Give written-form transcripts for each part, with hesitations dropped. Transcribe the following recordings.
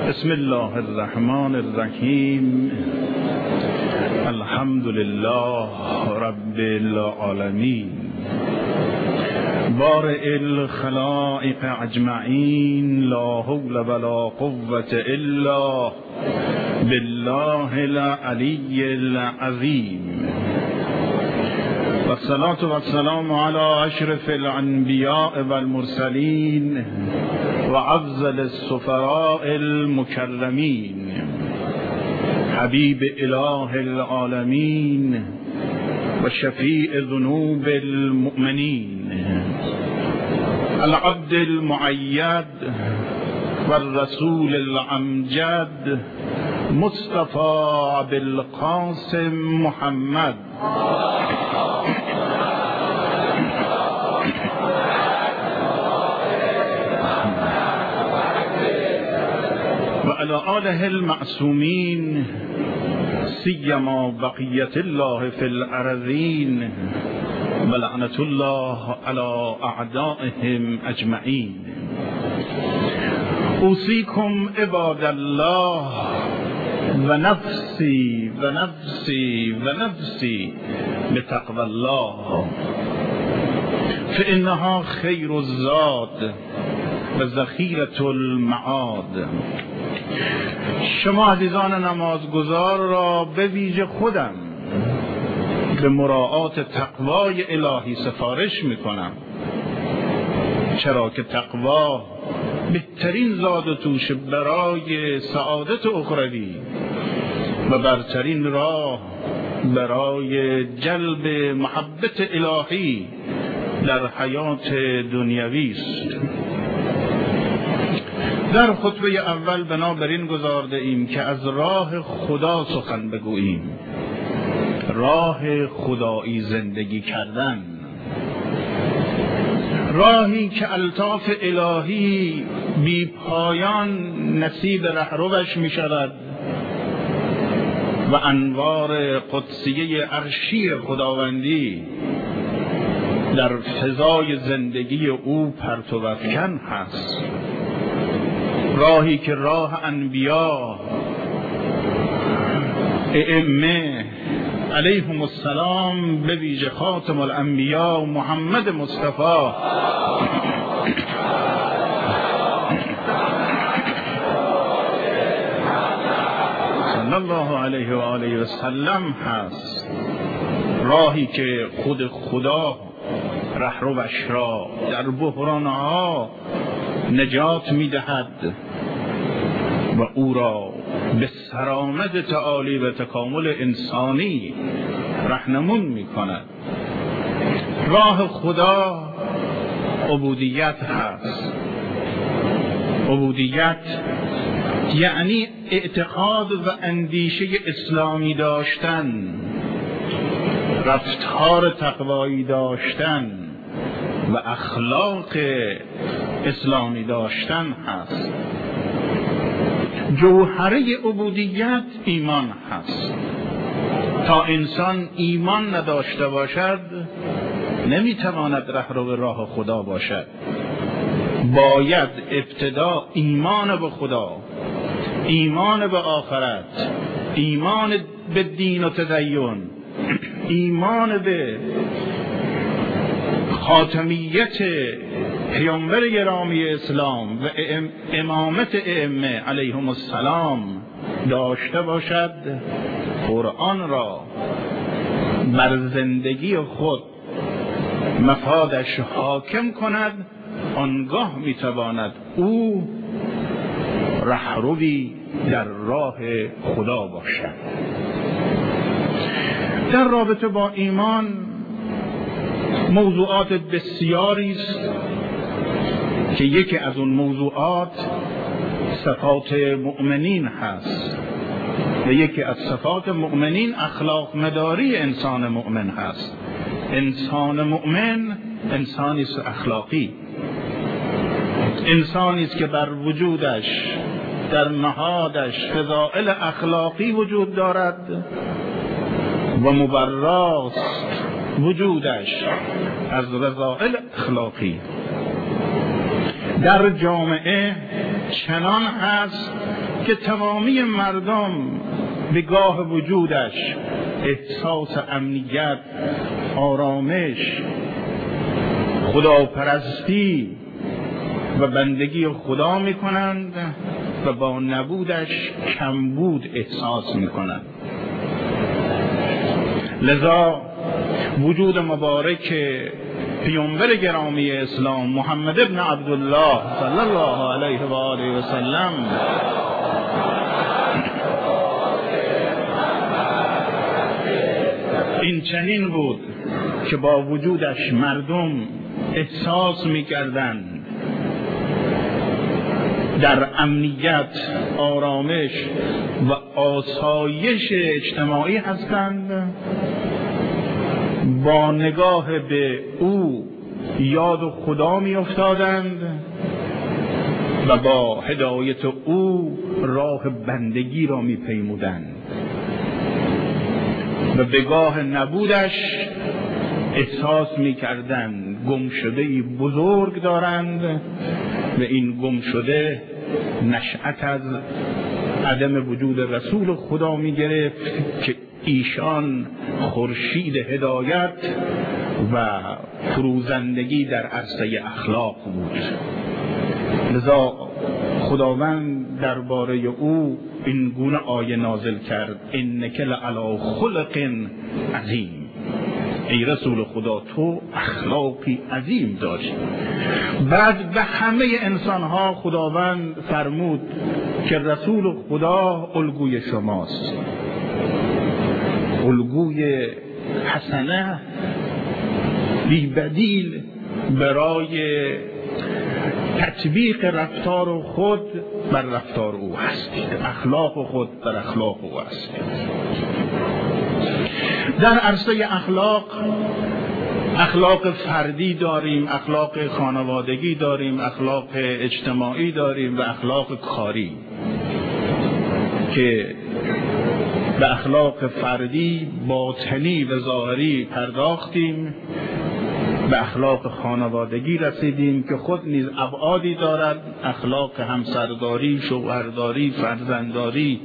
بسم الله الرحمن الرحیم. الحمد لله رب العالمین، بارئ الخلائق اجمعین، لا حول ولا قوة الا بالله العلی العظیم. والصلاة والسلام على اشرف الانبیاء والمرسلین و افضل السفراء المکرمین، حبیب اله العالمین و شفیع ذنوب المؤمنین، العبد المؤید والرسول الامجد، مصطفى بالقاسم محمد و علی آله المعصومین، سیما بقیت الله فی الارضین و لعنت الله علی اعدائهم اجمعین. اوصیکم عباد الله و نفسی و نفسی و نفسی بتقوی الله، فانها خیر الزاد و ذخیرة المعاد. شما عزیزان نمازگزار را به ویژه خودم به مراعات تقوای الهی سفارش میکنم، چرا که تقوا بهترین زاد و توش برای سعادت اخروی و برترین راه برای جلب محبت الهی در حیات دنیوی است. در خطبه اول بنابراین گذارده ایم که از راه خدا سخن بگوییم، راه خدایی زندگی کردن، راهی که الطاف الهی بی پایان نصیب رهروش می شود و انوار قدسیه عرشی خداوندی در فضای زندگی او پرتو افکن هست، راهی که راه انبیا ائمه علیهم السلام، به ویژه خاتم الانبیا محمد مصطفی صلی الله علیه و آله و سلم هست، راهی که خود خدا رهروش را در بحرانها نجات می‌دهد و او را به سرآمد تعالی و تکامل انسانی راهنمون می‌کند. راه خدا عبودیت هست. عبودیت یعنی اعتقاد و اندیشه اسلامی داشتن، رفتار تقوایی داشتن و اخلاق اسلامی داشتن هست. جوهره عبودیت ایمان هست. تا انسان ایمان نداشته باشد نمیتواند رهرو راه خدا باشد. باید ابتدا ایمان به خدا، ایمان به آخرت، ایمان به دین و تدین، ایمان به خاتمیت پیامبر گرامی اسلام و امامت ائمه علیهم السلام داشته باشد، قرآن را بر زندگی خود مفادش حاکم کند، آنگاه میتواند او رهروی در راه خدا باشد. در رابطه با ایمان موضوعات بسیاری است که یکی از اون موضوعات صفات مؤمنین هست و یکی از صفات مؤمنین اخلاق مداری انسان مؤمن هست. انسان مؤمن انسانی است اخلاقی، انسانی است که بر وجودش در نهادش فضائل اخلاقی وجود دارد و مبراست وجودش از رذائل اخلاقی. در جامعه چنان هست که تمامی مردم به گاه وجودش احساس امنیت، آرامش، خداپرستی و بندگی خدا می کنند و با نبودش کمبود احساس می کنند. لذا وجود مبارک پیامبر گرامی اسلام محمد ابن عبدالله صلی الله علیه و آله و سلم این چنین بود که با وجودش مردم احساس می‌کردند در امنیت، آرامش و آسایش اجتماعی هستند. با نگاه به او یاد خدا می افتادند و با هدایت او راه بندگی را می پیمودند و به گاه نبودش احساس می کردند گمشده‌ای بزرگ دارند و این گمشده نشأت از عدم وجود رسول خدا می گرفت که ایشان خورشید هدایت و فروزندگی در عرصه اخلاق بود. لذا خداوند درباره او این گونه آیه نازل کرد: انک لعلی خلق عظیم. ای رسول خدا تو اخلاقی عظیم داشت. بعد به همه انسانها خداوند فرمود که رسول خدا الگوی شماست، الگوی حسنه بی بدیل برای تطبیق رفتار خود بر رفتار او هستید، اخلاق خود بر اخلاق او هستید. در عرصه اخلاق فردی داریم، اخلاق خانوادگی داریم، اخلاق اجتماعی داریم و اخلاق کاری. که به اخلاق فردی باطنی و ظاهری پرداختیم، به اخلاق خانوادگی رسیدیم که خود نیز ابعادی دارد: اخلاق همسرداری، شوهرداری، فرزندداری،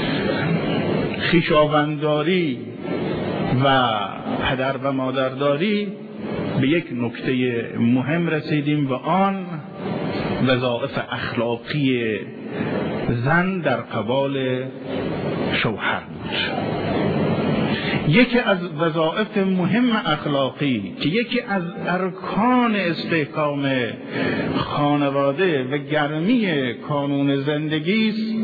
خویشاوندداری و پدر و مادرداری. به یک نکته مهم رسیدیم و آن وظایف اخلاقی زن در قبال شوهر بود. یکی از وظایف مهم اخلاقی که یکی از ارکان استحکام خانواده و گرمی کانون زندگی است،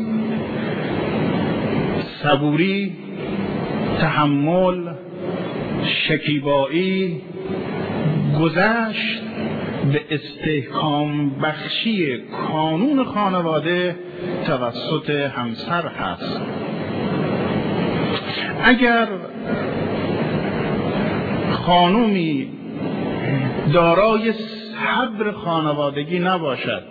صبوری، تحمل، شکیبایی، گذشت به استحکام بخشی کانون خانواده توسط همسر هست. اگر خانومی دارای صبر خانوادگی نباشد،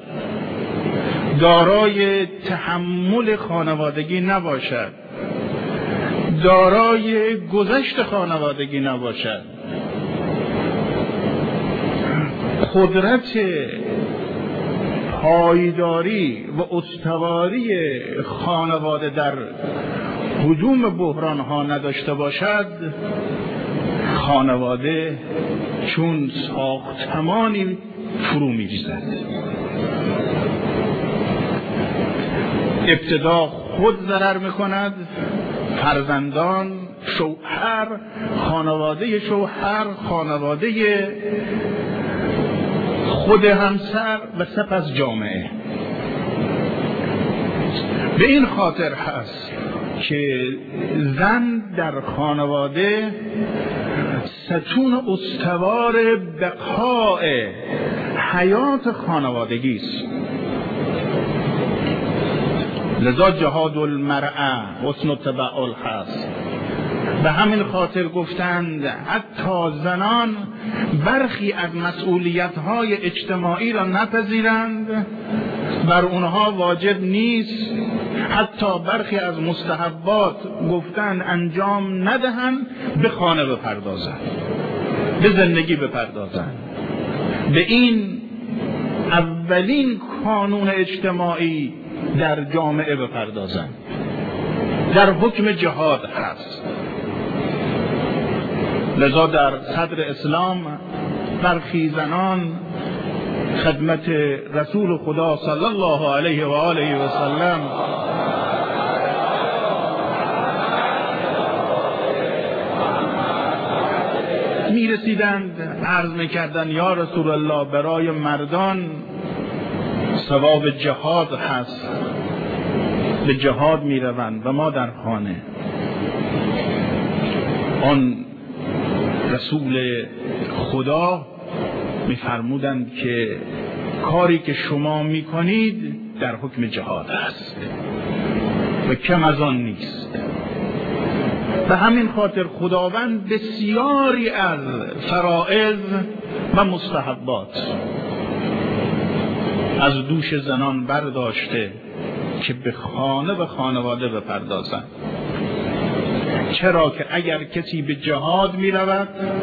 دارای تحمل خانوادگی نباشد، دارای گذشت خانوادگی نباشد، قدرت پایداری و استواری خانواده در هجوم بحران ها نداشته باشد، خانواده چون ساختمانی فرو می‌ریزد. ابتدا خود ضرر می‌کند، فرزندان، شوهر، خانواده شوهر، خانواده خود همسر و سپس جامعه. به این خاطر هست که زن در خانواده ستون استوار بقاء حیات خانوادگی است. لذا جهاد المرأة حسن التبعل هست. به همین خاطر گفتند حتی زنان برخی از مسئولیت‌های اجتماعی را نپذیرند، بر اونها واجب نیست، حتی برخی از مستحبات گفتند انجام ندهند، به خانه بپردازند، به زندگی بپردازند. به این اولین کانون اجتماعی در جامعه بپردازند. در حکم جهاد هست. لذا در صدر اسلام برخی زنان خدمت رسول خدا صلی الله علیه و آله و سلم می رسیدند، عرض می کردند یا رسول الله برای مردان ثواب جهاد هست، به جهاد می روند و ما در خانه. آن رسول خدا می فرمودند که کاری که شما می کنید در حکم جهاد است و کم از آن نیست. به همین خاطر خداوند بسیاری از فرائض و مستحبات از دوش زنان برداشته که به خانه و خانواده بپردازند. چرا که اگر کسی به جهاد می رود،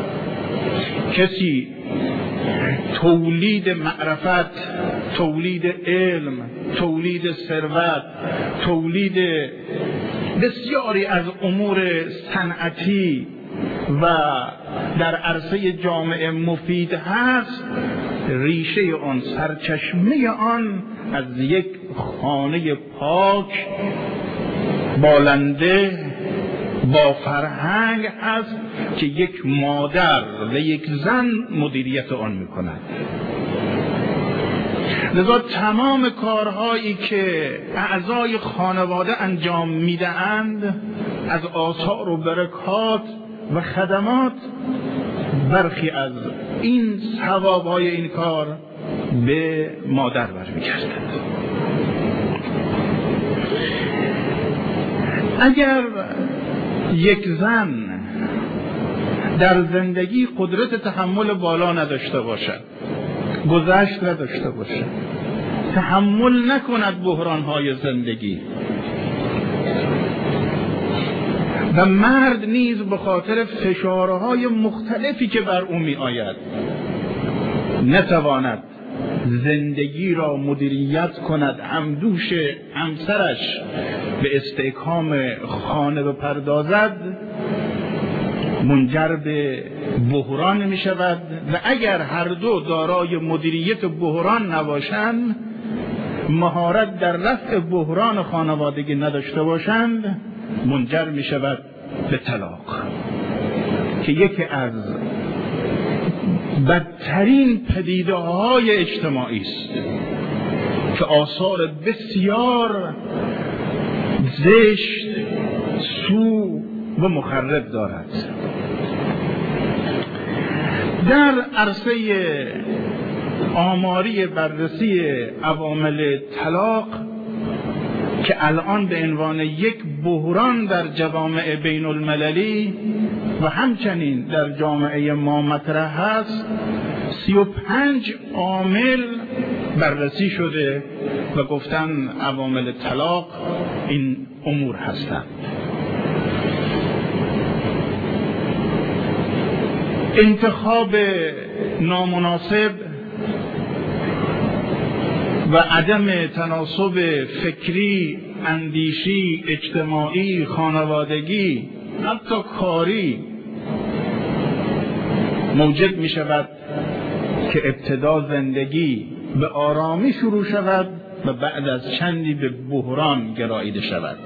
کسی تولید معرفت، تولید علم، تولید ثروت، تولید بسیاری از امور صنعتی و در عرصه جامعه مفید هست، ریشه آن، سرچشمه آن از یک خانه پاک بالنده با فرهنگ هست که یک مادر و یک زن مدیریت آن می‌کند. لذا تمام کارهایی که اعضای خانواده انجام میدهند از آثار و برکات و خدمات، برخی از این ثواب‌های این کار به مادر برمیگردد. اگر یک زن در زندگی قدرت تحمل بالا نداشته باشد، گذشت نداشته باشد، تحمل نکند بحران‌های زندگی، و مرد نیز به خاطر فشارهای مختلفی که بر او می آید نتواند زندگی را مدیریت کند، همدوش همسرش به استحکام خانه بپردازد، منجر به بحران می شود. و اگر هر دو دارای مدیریت بحران نباشند، مهارت در رفع بحران خانوادگی نداشته باشند، منجر می شود به طلاق، که یکی از بدترین پدیده‌های اجتماعی است که آثار بسیار زشت، سو و مخرب دارد. در عرصه آماری بررسی عوامل طلاق که الان به عنوان یک بحران در جوامع بین المللی و همچنین در جامعه ما مطرح هست، 35 عامل بررسی شده و گفتن عوامل طلاق این امور هستند. انتخاب نامناسب و عدم تناسب فکری، اندیشی، اجتماعی، خانوادگی، حتی کاری موجب می شود که ابتدا زندگی به آرامی شروع شود و بعد از چندی به بحران گراییده شود.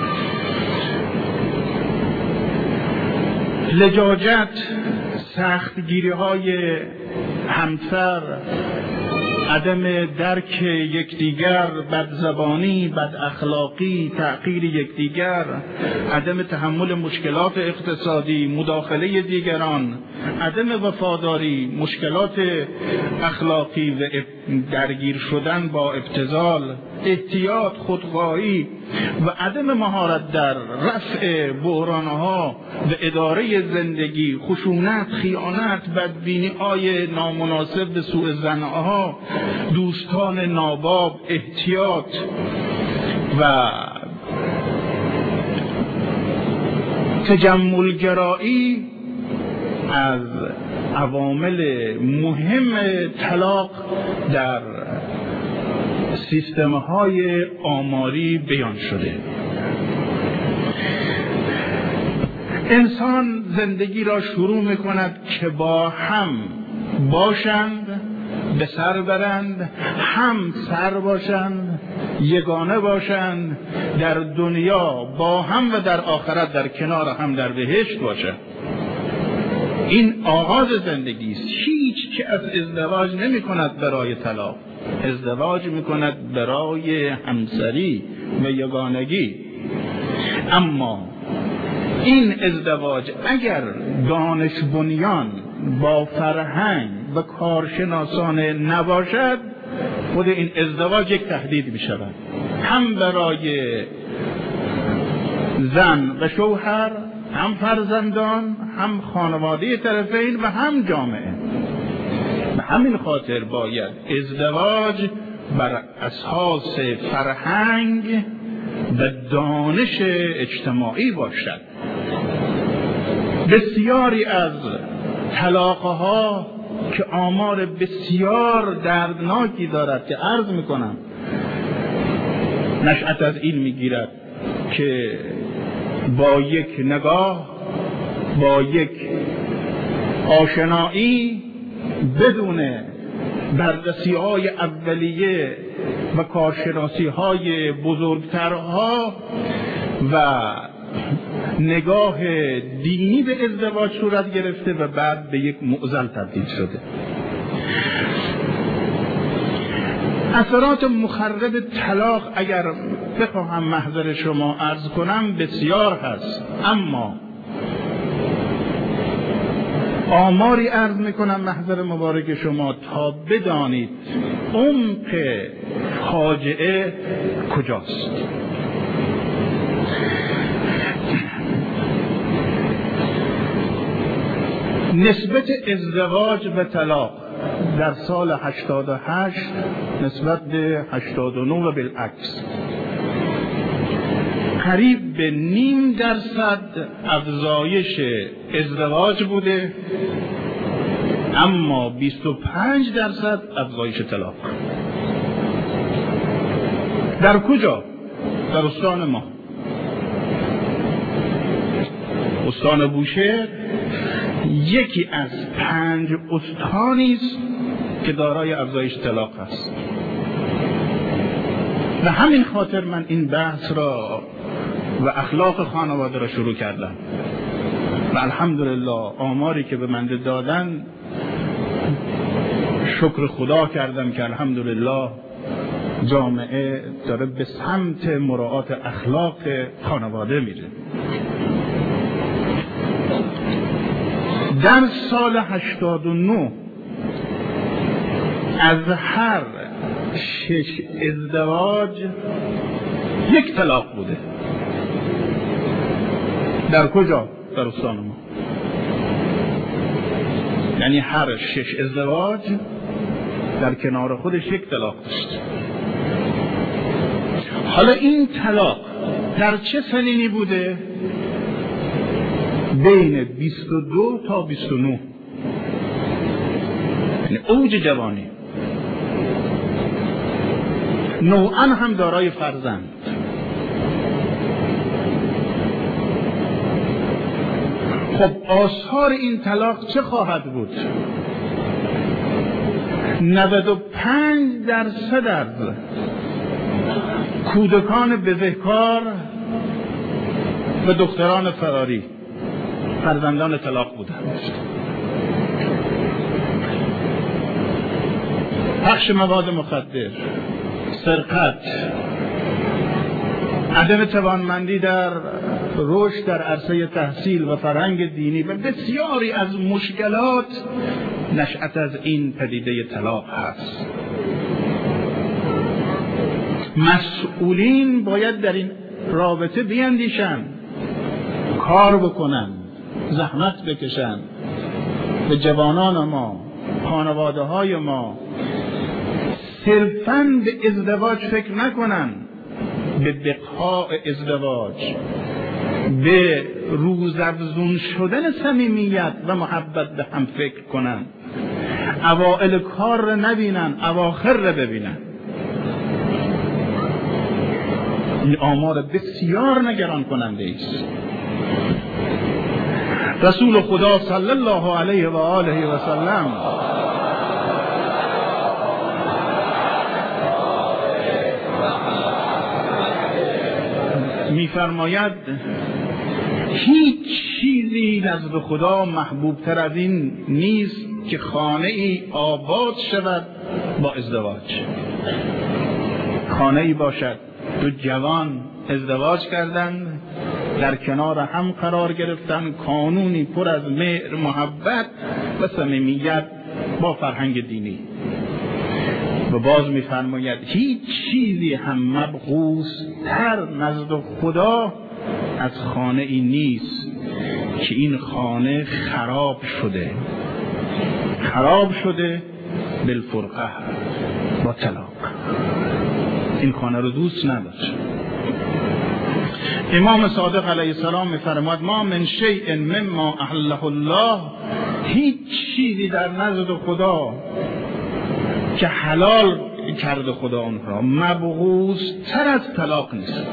لجاجت، سختگیری‌های همسر، عدم درک یکدیگر، بدزبانی، بد اخلاقی، تحقیر یکدیگر، عدم تحمل مشکلات اقتصادی، مداخله دیگران، عدم وفاداری، مشکلات اخلاقی و درگیر شدن با ابتذال، احتیاط، خودخواهی و عدم مهارت در رفع بحرانها و اداره زندگی، خشونت، خیانت، بدبینی‌های نامناسب به سوء ظن‌ها، دوستان ناباب، احتیاط و تجملگرایی از عوامل مهم طلاق در سیستم‌های آماری بیان شده. انسان زندگی را شروع می‌کند که با هم باشند، به سر برند، هم سر باشند، یگانه باشند، در دنیا با هم و در آخرت در کنار هم در بهشت باشند. این آغاز زندگی است. هیچ که از ازدواج نمی کند برای طلاق، ازدواج می کند برای همسری و یگانگی. اما این ازدواج اگر دانش بنیان با فرهنگ و کارشناسانه نباشد، خود این ازدواج یک تهدید می شود، هم برای زن و شوهر، هم فرزندان، هم خانواده طرفین و هم جامعه. به همین خاطر باید ازدواج بر اساس فرهنگ و دانش اجتماعی باشد. بسیاری از طلاق‌ها که آمار بسیار دردناکی دارد که عرض میکنم، نشأت از این میگیرد که با یک نگاه، با یک آشنایی بدون بررسی‌های اولیه و کارشناسی‌های بزرگترها و نگاه دینی به ازدواج صورت گرفته و بعد به یک معضل تبدیل شده. اثرات مخرب طلاق اگر بخواهم محضر شما عرض کنم بسیار هست، اما آماری عرض میکنم محضر مبارک شما تا بدانید عمق فاجعه کجاست. نسبت ازدواج و طلاق در سال 88 نسبت به 89 و بالعکس قریب به 0.5% افزایش ازدواج بوده، اما 25% افزایش طلاق. در کجا؟ در استان ما، استان بوشهر یکی از 5 استانی است که دارای افزایش طلاق است. و همین خاطر من این بحث را و اخلاق خانواده را شروع کردم و الحمدلله آماری که به من دادن شکر خدا کردم که الحمدلله جامعه داره به سمت مراعات اخلاق خانواده میره. در سال 89 از هر 6 ازدواج 1 طلاق بوده. در کجا؟ در استان ما. یعنی هر 6 ازدواج در کنار خودش 1 طلاق داشت. حالا این طلاق در چه سنینی بوده؟ بین 22 تا 29، یعنی اوج جوانی، نوعا هم دارای فرزند. خب آثار این طلاق چه خواهد بود؟ 95% از کودکان بزهکار و دختران فراری فرزندان طلاق بودند. پخش مواد مخدر، سرقت، عدم توانمندی در رشد در عرصه تحصیل و فرهنگ دینی و بسیاری از مشکلات نشأت از این پدیده طلاق هست. مسئولین باید در این رابطه بیندیشند، کار بکنن، زحمت بکشن، به جوانان ما، خانواده های ما صرفاً به ازدواج فکر نکنن، به بقاء ازدواج، به روزافزون شدن صمیمیت و محبت به هم فکر کنن. اوائل کار رو نبینن، اواخر رو ببینن. این آمار بسیار نگران کننده است. رسول خدا صلی الله علیه و آله و سلم می‌فرماید هیچ چیزی نزد خدا محبوب تر از این نیست که خانه ای آباد شود با ازدواج. خانه ای باشد دو جوان ازدواج کردند، در کنار هم قرار گرفتن، قانونی پر از مهر، محبت و صمیمیت با فرهنگ دینی. و باز می‌فرماید هیچ چیزی هم مبغوث تر نزد خدا از خانه ای نیست که این خانه خراب شده بالفرقه، با طلاق. این خانه رو دوست نداشت. امام صادق علیه السلام می‌فرماید ما من شیء مما احله الله، هیچ چیزی در نزد خدا که حلال کرده خدا اون را مبغوث تر از طلاق نیست.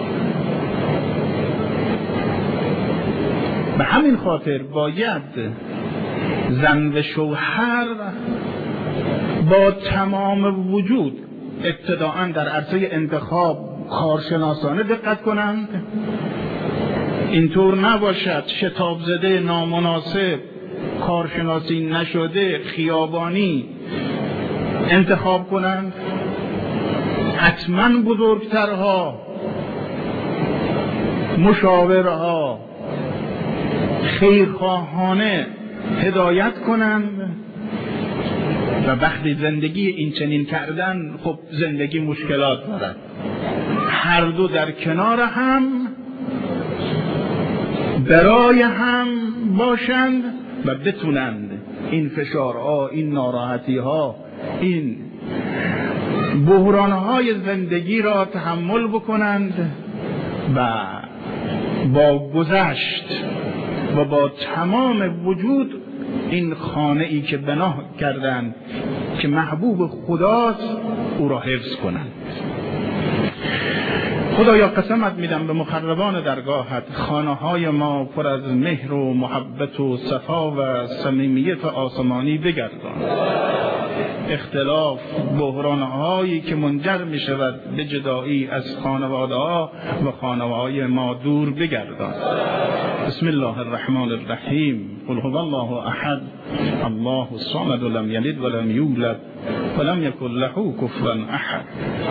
به همین خاطر باید زن و شوهر با تمام وجود ابتداءً در عرصه انتخاب کارشناسانه دقت کنند، اینطور نباشد شتاب زده، نامناسب، کارشناسی نشده، خیابانی انتخاب کنند. حتما بزرگترها، مشاورها، خیرخواهانه هدایت کنند. و وقتی زندگی این چنین کردن، خب زندگی مشکلات دارد. هر دو در کنار هم برای هم باشند و بتونند این فشارها، این ناراحتیها، این بحرانهای زندگی را تحمل بکنند و با گذشت و با تمام وجود این خانه ای که بنا کردند که محبوب خداست او را حفظ کنند. خدایا قسمت میدم به مقربان درگاهت خانه های ما پر از مهر و محبت و صفا و صمیمیت آسمانی بگردان. اختلاف، بحران‌هایی که منجر می شود به جدایی از خانواده‌ها و خانه‌های ما دور بگردان. بسم الله الرحمن الرحیم. قل هو الله احد الله الصمد لم یلد ولم یولد ولم یکن له کفوا احد.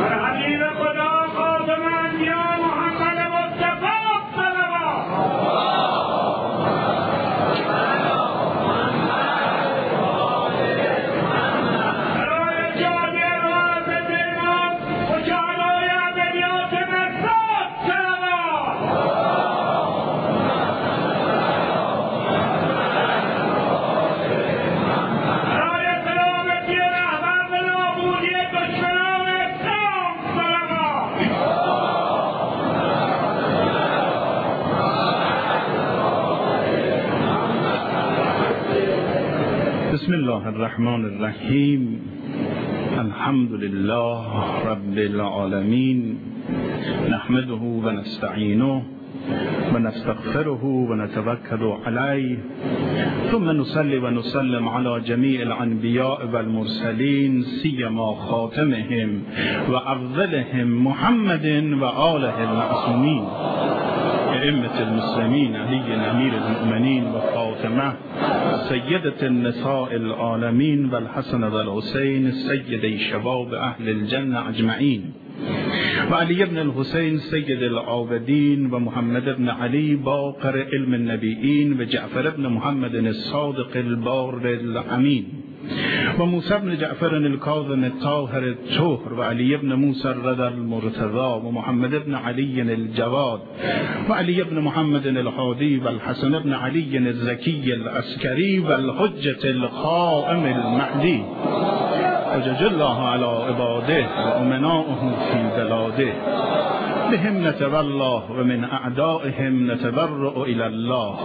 بسم الله الرحمن الرحیم. الحمد لله رب العالمین، نحمده و نستعینه و نستغفره و نتوکل علیه، ثم نصلی و نسلم علی جمیع الانبیاء و المرسلین، سیما خاتمهم و افضلهم محمد و آله المعصومین، ائمة المسلمین علی امیر المؤمنین و فاطمه سیدة النساء العالمین و الحسن و الحسین سیدی شباب اهل الجنه اجمعین، و علی ابن الحسین سید العابدین و محمد ابن علی باقر علم النبیین و جعفر ابن محمد الصادق البار الامین و موسی ابن جعفر الکاظم الطاهر الطهر و علی ابن موسی الرضا المرتضی و محمد ابن علی الجواد و علی ابن محمد الهادی و الحسن ابن علی الزکی العسکری و الحجة القائم المهدی، حجج الله علی عباده و امناؤه فی بلاده، بهم نتولى و من اعدائهم نتبرأ الی الله.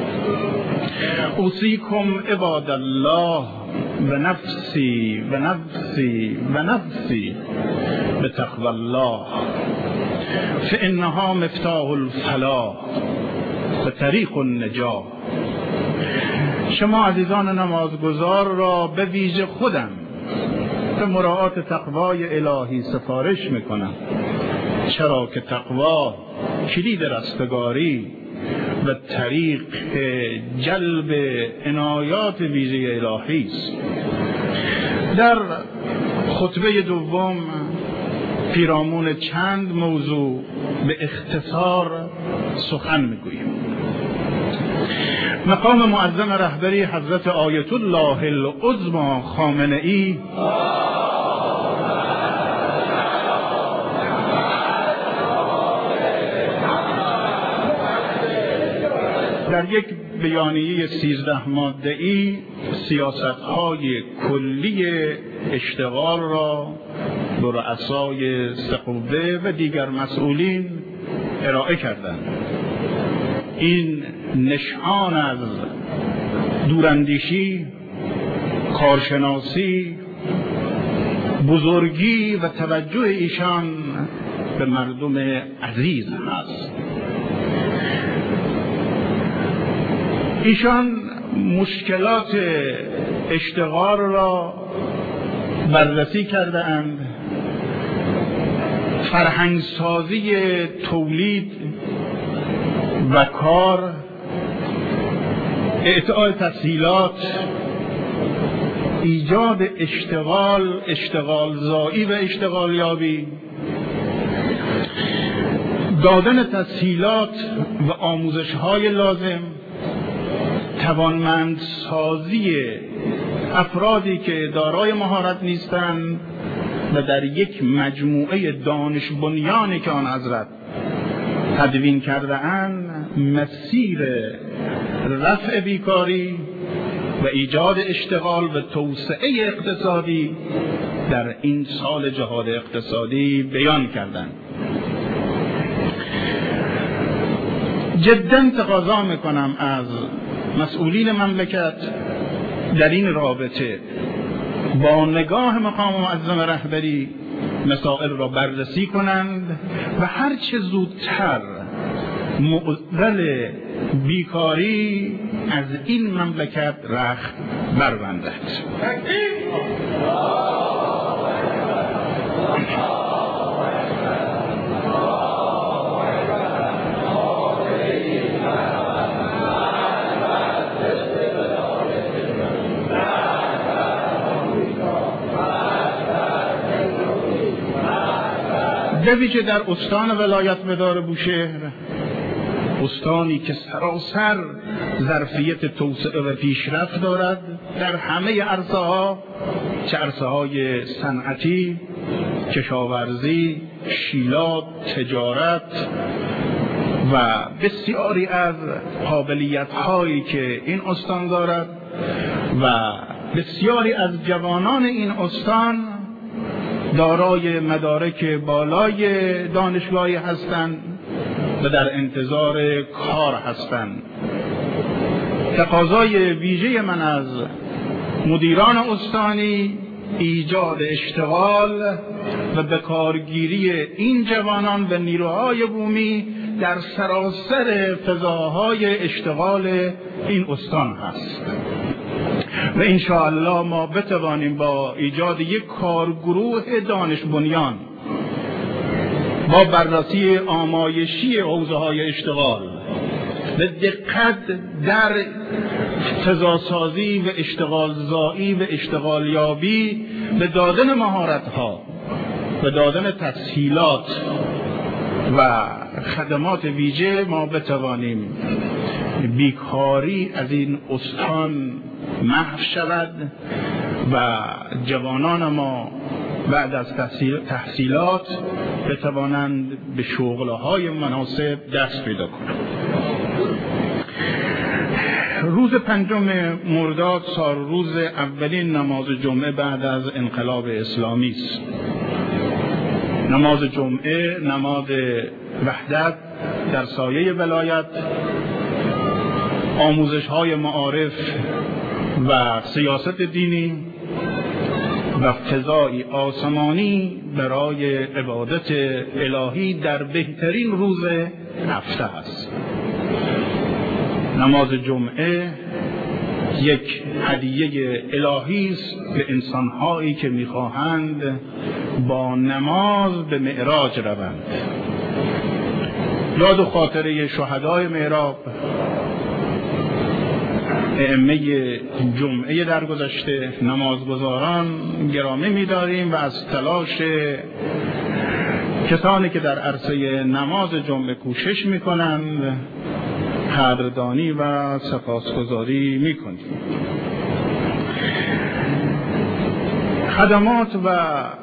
اوصیکم عباد الله و نفسی و نفسی و نفسی بتقوی الله. فإنها مفتاح الفلاح و طریق النجاح. شما عزیزان نمازگزار را به ویژه خودم به مراعات تقوای الهی سفارش میکنم، چرا که تقوا کلید رستگاری و طریق جلب عنایات ویژه الهی است. در خطبه دوم پیرامون چند موضوع به اختصار سخن میگویم. مقام معظم رهبری حضرت آیت الله العظمی خامنه‌ای در یک بیانیه 13 ماده‌ای سیاست‌های کلی اشتغال را به رؤسای سه قوه و دیگر مسئولین ارائه کردند. این نشان از دوراندیشی، کارشناسی، بزرگی و توجه ایشان به مردم عزیز است. ایشان مشکلات اشتغال را بررسی کرده اند، فرهنگسازی تولید و کار، اعطای تسهیلات، ایجاد اشتغال زایی و اشتغال یابی، دادن تسهیلات و آموزش‌های لازم، توانمندسازی افرادی که دارای مهارت نیستند و در یک مجموعه دانش بنیانی که آن حضرت تدوین کرده اند مسیر رفع بیکاری و ایجاد اشتغال و توسعه اقتصادی در این سال جهاد اقتصادی بیان کردند. جدا تقاضا میکنم از مسئولین مملکت در این رابطه با نگاه مقام معظم رهبری مسائل را بررسی کنند و هر چه زودتر معضل بیکاری از این مملکت رخت بربندد. به ویژه در استان ولایت مدار بوشهر، استانی که سراسر ظرفیت توسعه و پیشرفت دارد در همه عرصه‌ها، چه عرصه‌های صنعتی، کشاورزی، شیلات، تجارت و بسیاری از قابلیت‌هایی که این استان دارد و بسیاری از جوانان این استان دارای مدارک بالای دانشگاهی هستند و در انتظار کار هستند. تقاضای ویژه من از مدیران استانی ایجاد اشتغال و بکارگیری این جوانان و نیروهای بومی در سراسر فضاهای اشتغال این استان هست و انشاءالله ما بتوانیم با ایجاد یک کارگروه دانش بنیان با بررسی آمایشی حوزه‌های اشتغال و دقت در فضاسازی و اشتغال زایی و اشتغال یابی به دادن مهارت‌ها و دادن تسهیلات و خدمات ویژه ما بتوانیم بیکاری از این استان محو شود و جوانان ما بعد از تحصیلات بتوانند به شغل‌های مناسب دست پیدا کنند. روز 5 مرداد سال روز اولین نماز جمعه بعد از انقلاب اسلامی است. نماز جمعه نماز وحدت در سایه ولایت، آموزش‌های معارف و سیاست دینی، و فضای آسمانی برای عبادت الهی در بهترین روز هفته است. نماز جمعه یک هدیه الهی است به انسان‌هایی که می‌خواهند با نماز به معراج روند. یاد و خاطره شهدای محراب، ائمه جمعه درگذشته، نمازگزاران گرامی می‌داریم و از تلاش کسانی که در عرصه نماز جمعه کوشش می‌کنند قدردانی و سپاسگزاری می‌کنیم. خدمات و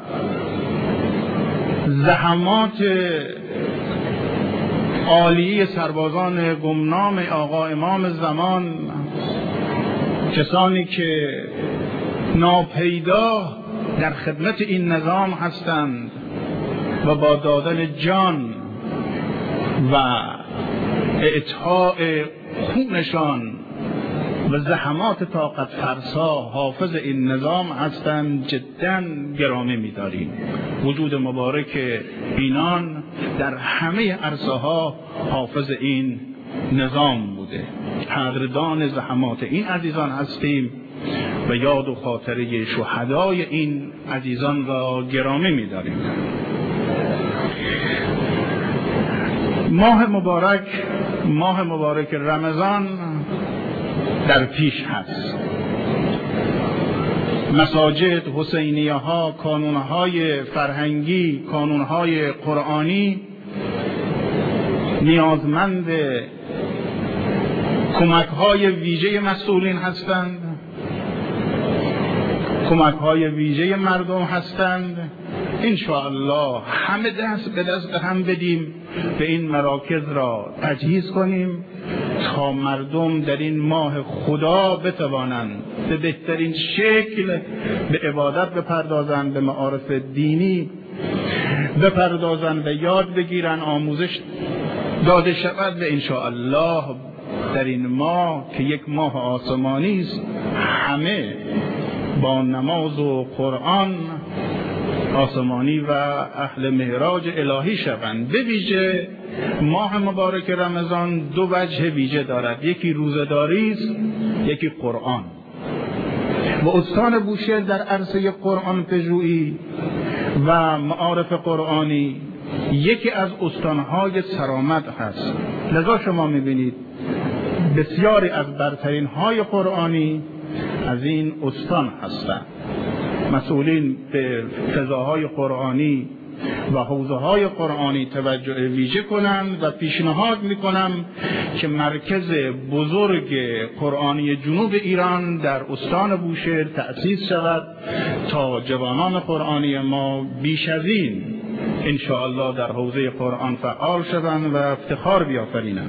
زحمات عالی سربازان گمنام آقا امام زمان، کسانی که ناپیدا در خدمت این نظام هستند و با دادن جان و اعطاء خونشان و زحمات طاقت فرسا حافظ این نظام هستند، جدا گرامی می‌داریم. وجود مبارک اینان در همه عرصه ها حافظ این نظام بوده. قدردان زحمات این عزیزان هستیم و یاد و خاطره شهدای این عزیزان را گرامی می‌داریم. ماه مبارک رمضان در پیش هست. مساجد، حسینیه ها، کانونهای فرهنگی، کانونهای قرآنی نیازمند کمک‌های ویژه مسئولین هستند، کمک‌های ویژه مردم هستند. انشاءالله همه دست به دست هم بدیم به این مراکز را تجهیز کنیم تا مردم در این ماه خدا بتوانند به بهترین شکل به عبادت بپردازند، به معارف دینی بپردازند و یاد بگیرن، آموزش داده شود و انشاءالله در این ماه که یک ماه آسمانی است همه با نماز و قرآن آسمانی و اهل معراج الهی شوند. به ویژه ماه مبارک رمضان دو وجه ویژه دارد، یکی روزه‌داری است، یکی قرآن. و استان بوشهر در عرصه قرآن پژویی و معارف قرآنی یکی از استانهای سرآمد هست. لذا شما می‌بینید بسیاری از برترین های قرآنی از این استان هستند. مسئولین به فضاهای قرآنی و حوزه های قرآنی توجه ویژه کنند و پیشنهاد میکنم که مرکز بزرگ قرآنی جنوب ایران در استان بوشهر تأسیس شود تا جوانان قرآنی ما بیش از این انشاءالله در حوزه قرآن فعال شوند و افتخار بیافرینند.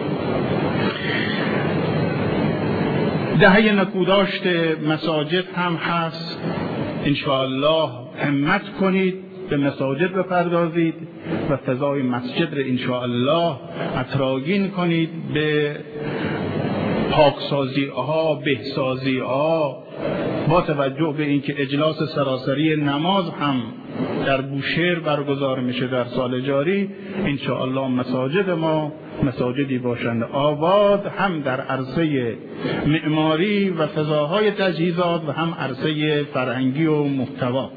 دهه نکوداشت مساجد هم هست. انشاءالله همت کنید به مساجد بپردازید و فضای مسجد را انشاءالله اطراگین کنید به پاکسازی ها، بهسازی ها، با توجه به اینکه اجلاس سراسری نماز هم در بوشهر برگزار میشه در سال جاری. انشاءالله مساجد ما مساجدی باشند آباد، هم در عرصه معماری و فضاهای تجهیزات و هم عرصه فرهنگی و محتوا.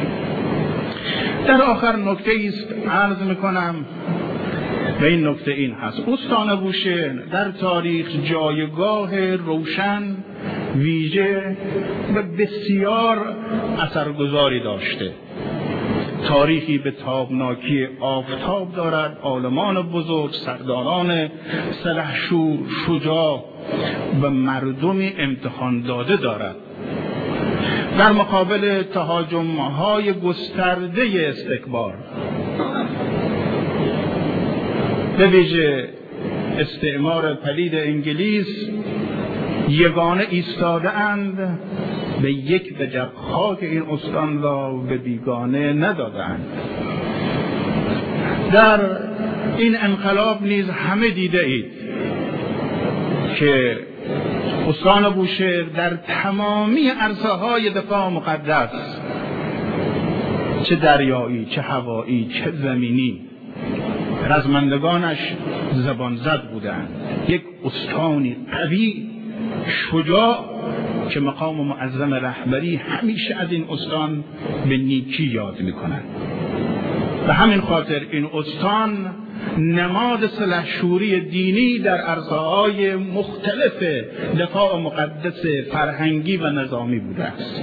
در آخر نکته است عرض میکنم و این نکته این هست: استان بوشهر در تاریخ جایگاه روشن، ویژه و بسیار اثرگذاری داشته. تاریخی به تابناکی آفتاب دارد، عالمان بزرگ، سرداران سلحشور، شجاع و مردمی امتحان داده دارد. در مقابل تهاجم‌های گسترده استکبار، به ویژه استعمار پلید انگلیس، یگانه ایستاده اند، به یک وجب خاک این استان را به بیگانه ندادند. در این انقلاب نیز همه دیده اید که استان بوشهر در تمامی عرصه های دفاع مقدس چه دریایی، چه هوایی، چه زمینی، رزمندگانش زبان زد بودند. یک استانی قوی، شجاع که مقام معظم رهبری همیشه از این استان به نیکی یاد میکنند. به همین خاطر این استان نماد سلحشوری دینی در عرصه‌های مختلف دفاع مقدس فرهنگی و نظامی بوده است.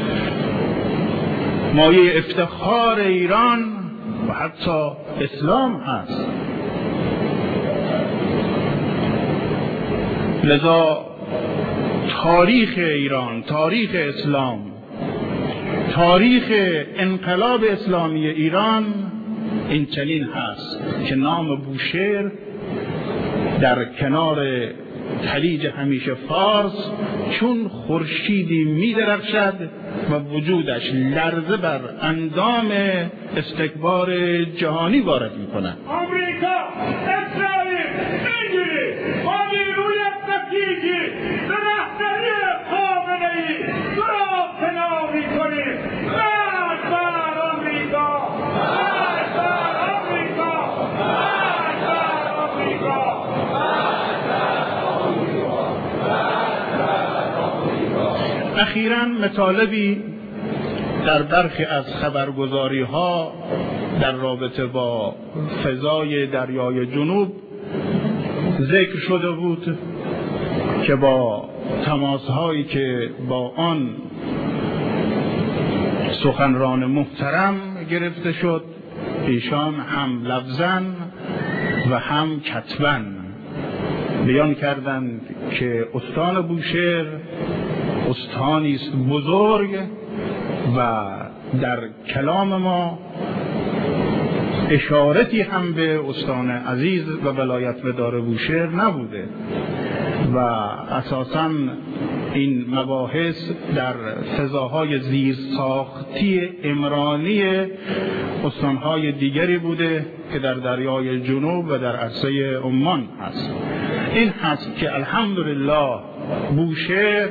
مایه افتخار ایران و حتی اسلام هست. لذا تاریخ ایران، تاریخ اسلام، تاریخ انقلاب اسلامی ایران این چنین هست که نام بوشهر در کنار خلیج همیشه فارس چون خورشیدی می درخشد و وجودش لرزه بر اندام استکبار جهانی وارد می کند. آمریکا، اسرائیل، انگلیس با نیروی بسیجی به رهبری خامنه‌ای را پناه می‌کنیم. مرگ بر آمریکا، مرگ بر آمریکا، مرگ بر آمریکا. اخیراً مطالبی در برخی از خبرگزاری‌ها در رابطه با فضای دریای جنوب ذکر شده بود که با تماس‌هایی که با آن سخنران محترم گرفته شد، ایشان هم لفظاً و هم کتباً بیان کردند که استان بوشهر استانی است بزرگ و در کلام ما اشارتی هم به استان عزیز و ولایت مدار بوشهر نبوده و اساساً این مباحث در فضاهای زیرساختی عمرانی استانهای دیگری بوده که در دریای جنوب و در عرصه عمان هست. این هست که الحمدلله بوشهر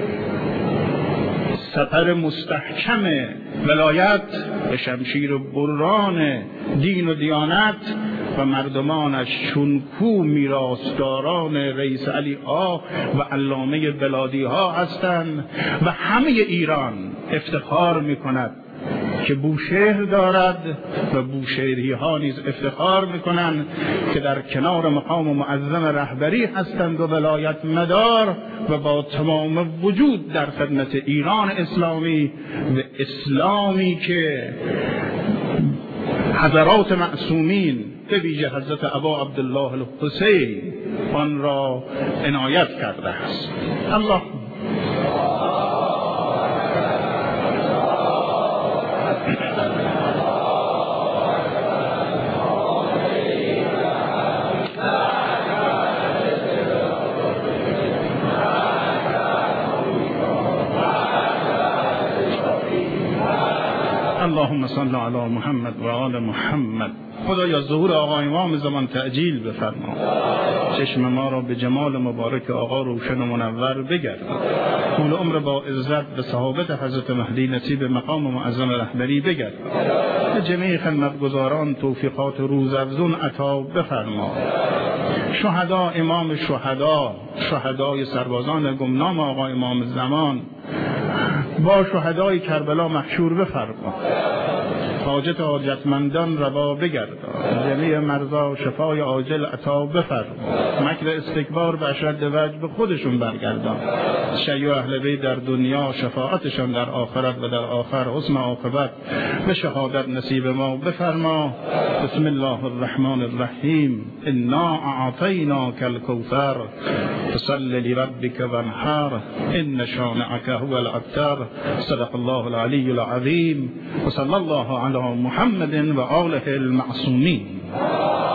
سپر مستحکم ولایت به شمشیر بران دین و دیانت و مردمانش چون کو میراثداران رئیس علی آ و علامه بلادی ها هستند و همه ایران افتخار میکند که بوشهر دارد و بوشهری ها نیز افتخار میکنند که در کنار مقام معظم رهبری هستند و ولایت مدار و با تمام وجود در خدمت ایران اسلامی و اسلامی که حضرات معصومین به ویژه حضرت ابا عبدالله الحسین آن را عنایت کرده است. الله اللهم صل علی محمد و آل محمد. خدایا ظهور آقا امام زمان تعجیل بفرما، چشم ما را به جمال مبارک آقا روشن و منور بگرد، طول عمر با عزت به صحابت حضرت مهدی نصیب مقام معظم رهبری بگرد، به جمیع خدمتگزاران توفیقات روزافزون عطا بفرما، شهدا امام شهدا، شهدای سربازان گمنام آقا امام زمان با شهدای کربلا محشور بفرما، حاجت حاجتمندان روا بگردان، جمیع مرضا شفای عاجل عطا بفرما، مکر استکبار به اشد وجه به خودشون برگردان، شیع اهل بیت در دنیا شفاعتشان در آخرت و در آخر حسن عاقبت به شهادت نصیب ما بفرما. بسم الله الرحمن الرحیم. انا اعطیناک الکوثر فصل لربک وانحر ان شانئک هو الابتر. صدق الله العلی العظیم و صلی الله علی محمد و آله المعصومین.